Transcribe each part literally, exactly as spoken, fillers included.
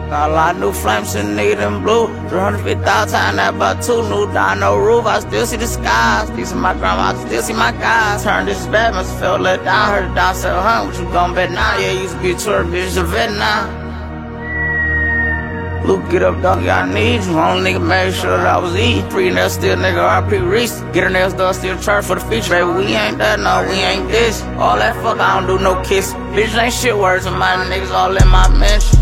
Got a lot of new flames in nigga in blue. three hundred fifty thousand times that about two. New down no roof, I still see the skies. These are my grandma, I still see my guys. Turn this bad, must feel let down. Heard the down seven hundred, what you gon' bet now? Yeah, used to be a tour, bitch, a vet now. Luke, get up, dog, I need you. Only nigga made sure that I was eating. Free nails, still nigga, R P Reese. Get her nails done, still charge for the feature. Baby, we ain't that, no, we ain't this. All that fuck, I don't do no kiss. Bitch ain't shit words, and my niggas all in my mentions.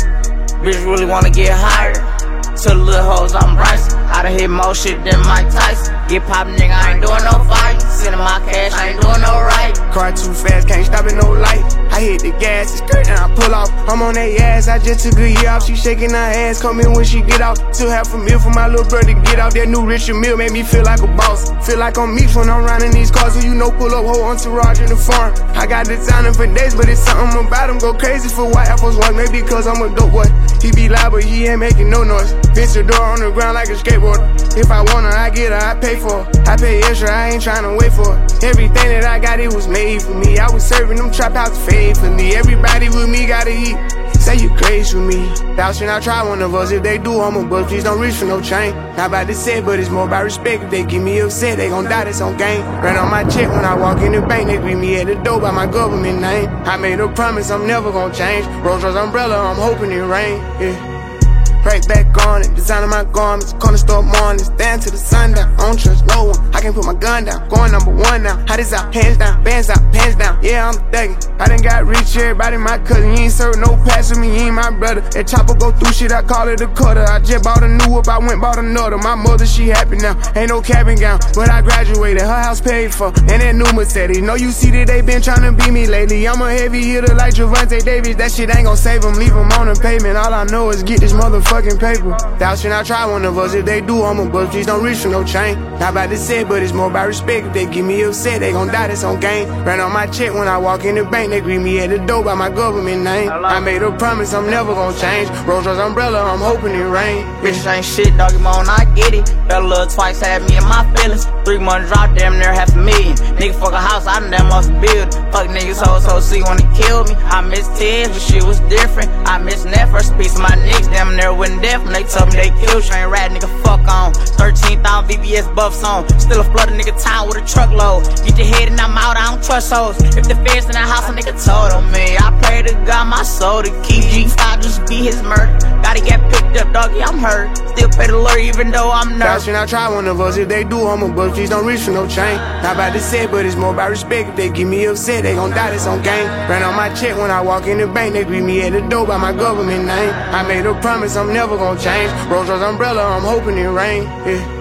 Bitch really wanna get higher. To the little hoes, I'm Bryson. I done hit more shit than Mike Tyson. Get poppin', nigga, I ain't doing no fight. Sending my cash, I ain't doing no right. Car too fast, can't stop at no light. I hit the gas, it's skirt, and I pull off. I'm on that ass, I just took a year off. She shaking her ass, come in when she get out. Took half a meal for my little brother to get out. That new Richard Mille made me feel like a boss. Feel like I'm Meeks when I'm riding these cars. So you know, pull up, whole entourage in the farm. I got designer for days, but it's something about him. Go crazy for white Air Force One, maybe cause I'm a dope boy. He be loud, but he ain't making no noise. Fence the door on the ground like a skateboarder. If I want her, I get her, I pay for her. I pay extra, I ain't tryna wait for her. Everything that I got, it was made for me. I was serving them trap houses faithfully. Everybody with me gotta eat. Say you crazy with me. Thou should not try one of us. If they do, I'm a bust. Please don't reach for no chain. Not about to say, but it's more about respect. If they get me upset, they gon' die, that's on game. Ran on my check when I walk in the bank. They greet me at the door by my government name. I made a promise I'm never gon' change. Rolls Royce umbrella, I'm hoping it rain. Yeah. Right back on it, designing my garments, corner store mornings, stand to the sundown. I don't trust no one, I can't put my gun down. Going number one now, hot as out, hands down, bands out, pants down. Yeah, I'm thuggin'. I done got rich, everybody my cousin. You ain't serve no pass with me, you ain't my brother. That chopper go through shit, I call it a cutter. I just bought a new whip, I went bought another. My mother, she happy now, ain't no cabin gown. When I graduated, her house paid for, and that new Mercedes. Know you see that they been tryna beat me lately. I'm a heavy hitter like Javante Davis. That shit ain't gon' save him, leave him on the pavement. All I know is get this motherfucking paper. Thou should not try one of us. If they do, I'm a bust. Please don't reach for no chain. Not about to say, but it's more about respect. If they get me upset, they gon' die, that's on game. Ran on my check when I walk in the bank. They greet me at the door by my government name. I made a promise I'm never gon' change. Rolls Royce umbrella, I'm hoping it rain. Bitches ain't shit, doggy moan, I get it. Fell a little twice, had me in my feelings. Three months drop, damn near half a million. Nigga fuck a house, I done damn lost a building. Fuck niggas, hoes, so see wanna kill me. I miss Ted, but shit was different. I miss that first piece of my niggas, damn near went deaf. When they told me they killed, train rat, nigga fuck on. thirteen thousand V B S buffs on. Still a flooded nigga town with a truckload. Get your head and I'm out, I don't trust hoes. If the feds in the house, a nigga told on me. I pray to God my soul to keep G five, just be his murder. Gotta get picked up, doggy, I'm hurt. Still pay the lawyer even though I'm nervous. Thou should not try one of us. If they do, I'm a bust. Please don't reach for no chain. Not about to say, but it's more about respect. If they get me upset, they gon' die, that's on game. Ran on my check when I walk in the bank. They greet me at the door by my government name. I made a promise I'm never gon' change. Rolls Royce umbrella, I'm hoping it rain. Yeah.